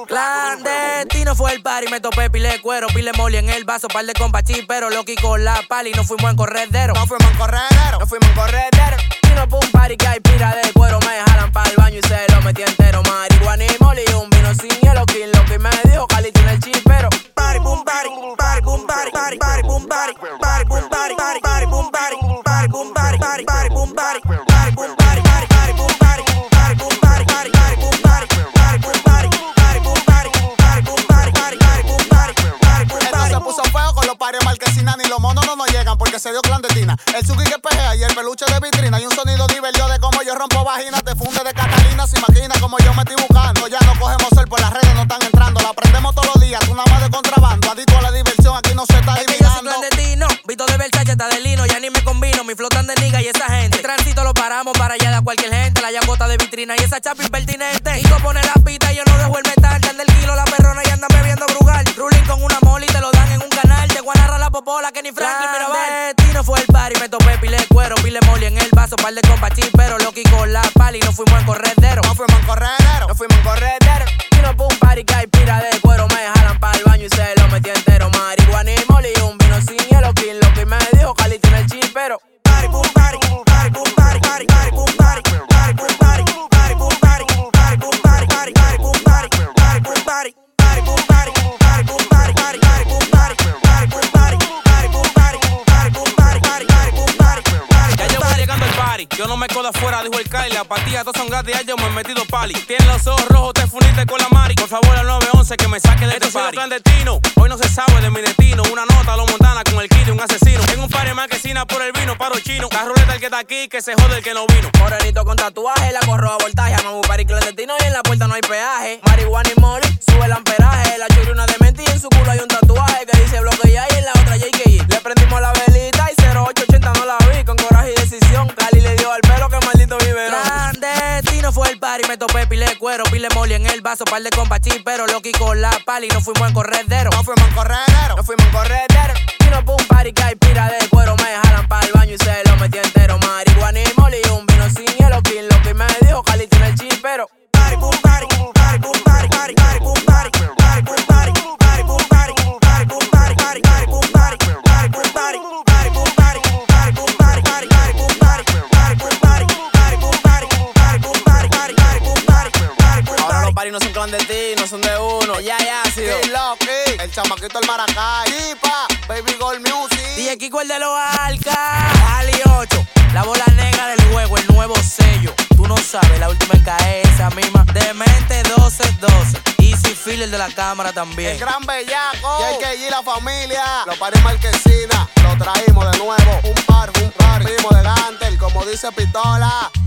Clandestino fue el party, me topé pile de cuero, pile moli en el vaso, par de compachí, pero loqui con la pali, no fuimos en corredero. No fuimos en corredero. Vino pa' un party que hay pira de cuero, me jalan pa'l baño y se lo metí entero. Marihuana y moli, un vino sin hielo, quien lo que me dijo, Cali tiene el chipero. Party, boom, party, party, boom, party, party, party, boom, party, party, boom, party, party, party, boom, party, party, boom, party, party, party, boom, party, party, boom, party, party, party, boom, party, party, boom, party, party, party, boom, party, party, boom, party, party, boom, party, party, boom, party, party, party, boom, party, party, boom, Esto se puso feo con los pares Marquesina, ni los monos no nos llegan porque se dio clandestina. El Suki que pejea y el peluche de vitrina y un sonido divertido de cómo yo rompo vagina, te funde de Catalina, se imagina como yo me estoy buscando. Ya no cogemos sol por las redes, no están entrando, la prendemos todos los días, tú nada más de contrabando, adicto a la diversión, aquí no se está es que yo soy eliminando. clandestino, Vito de Versace, está de lino, ya ni me combino, mi flotan de niga y esa gente. El tránsito lo paramos para allá de cualquier gente, la llambota de vitrina y esa chapa impertinente. Nico pone la pita y yo no dejo el metal, anda el kilo, la perrona y andan bebiendo brugal. Ruling con una moli, te lo dan en un canal, te voy a narrar la popola que ni Franklin Mirabal. Clandestino fue el party, me topé pile de cuero, pile moli en el vaso, par de compachí, pero loqui con la pali, no fuimos en corredero. No fuimos en corredero. Vino pa' un party que hay pira de cuero, me jalan pa'l baño y se lo metí entero. Marihuana y moli, un vino sin hielo, quien lo que me dijo, Cali tiene el chipero. Party, boom, party, party, boom, party, party, party, boom, party, party, boom, party, party, boom, party, party, boom, party, party, party, boom, party, party, boom, party, party, boom, party, party, boom, party, party, party, boom, party, party, boom, party, party, boom, party, party, boom, party, party, party, boom, party, party. Ya yo voy llegando al party, yo no me quedo afuera, dijo el Kyle. Las pastillas todas son gratis, ya yo me he metido pali. Tienes los ojos rojos, te funiste con la Mari. Por favor al 911 que me saque de este party. Clandestino, hoy no se sabe de mi destino. Una nota a los Montana con el kit de un asesino. En un party Marquesina por el vino, paro chino. La ruleta el que está aquí, que se jode el que no vino. Morenito con tatuaje, la corro a voltaje. Vamos a party clandestino y en la puerta no hay peaje. Marihuana y moli, sube el amperaje. La churri una demente y en su culo hay un tatuaje que dice bloque y ahí en la otra JK. Le prendimos la velita y 0880 no la vi. Con coraje y decisión, Cali le dio al pelo que maldito biberón. Clandestino fue el party, me topé pile de cuero, pile moli en el vaso, par de compachí, pero loqui con la pali, no fuimos en corredero. No fuimos en corredero. Vino pa' un party que hay pira de cuero, me jalan pa'l baño y se lo metí entero. Marihuana y moli, un vino sin hielo, quien lo que me dijo, Cali tiene el chipero. Party, boom, party, party, boom, party, party, party, boom, party, party, boom, party, party, boom, party, party, boom, party, party, party, boom, party, party, boom, party, party, boom, party, party, boom, party, party, party, boom, party, party, boom, party, party, boom, party, party, boom, party, party, party, boom, party, party, boom, Ahora party. los paris no son clandestinos, son de uno. Ya sido. Loki, el chamaquito el Maracay, Tipa, Baby Gold Music. DJ Kiko el de los Alcas, Ali 8, la bola negra del juego, el nuevo sello. Tú no sabes, la última en caer esa misma. Demente 1212, Easy Filler de la cámara también. El gran bellaco, JKG la familia. Los paris Marquesina, lo traímos de nuevo. Un par, primo de Gantel, como dice Pistola.